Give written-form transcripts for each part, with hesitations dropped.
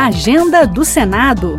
Agenda do Senado.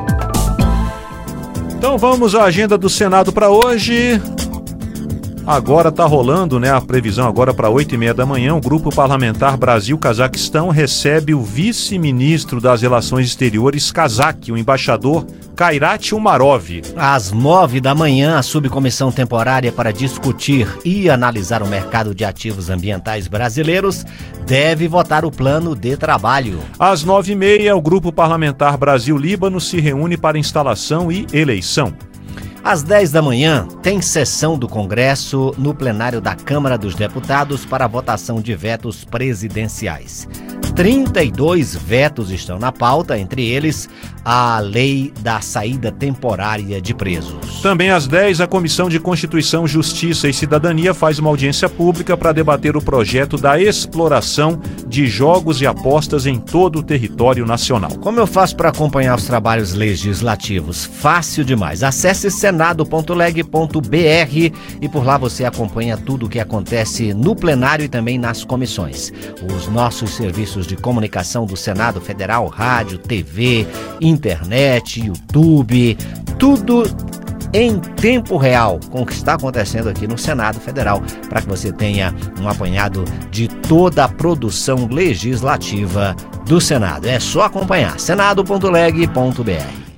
Então vamos à agenda do Senado para hoje. Agora está rolando, a previsão agora para 8h30 da manhã. O Grupo Parlamentar Brasil-Cazaquistão recebe o vice-ministro das Relações Exteriores cazaque, o embaixador Kairat Umarov. Às 9 da manhã, a subcomissão temporária para discutir e analisar o mercado de ativos ambientais brasileiros deve votar o plano de trabalho. Às 9h30, o Grupo Parlamentar Brasil-Líbano se reúne para instalação e eleição. Às 10 da manhã, tem sessão do Congresso no plenário da Câmara dos Deputados para a votação de vetos presidenciais. 32 vetos estão na pauta, entre eles a lei da saída temporária de presos. Também às 10, a Comissão de Constituição, Justiça e Cidadania faz uma audiência pública para debater o projeto da exploração de jogos e apostas em todo o território nacional. Como eu faço para acompanhar os trabalhos legislativos? Fácil demais. Acesse senado.leg.br e por lá você acompanha tudo o que acontece no plenário e também nas comissões. Os nossos serviços de comunicação do Senado Federal, rádio, TV, internet, YouTube, tudo em tempo real com o que está acontecendo aqui no Senado Federal, para que você tenha um apanhado de toda a produção legislativa do Senado. É só acompanhar senado.leg.br.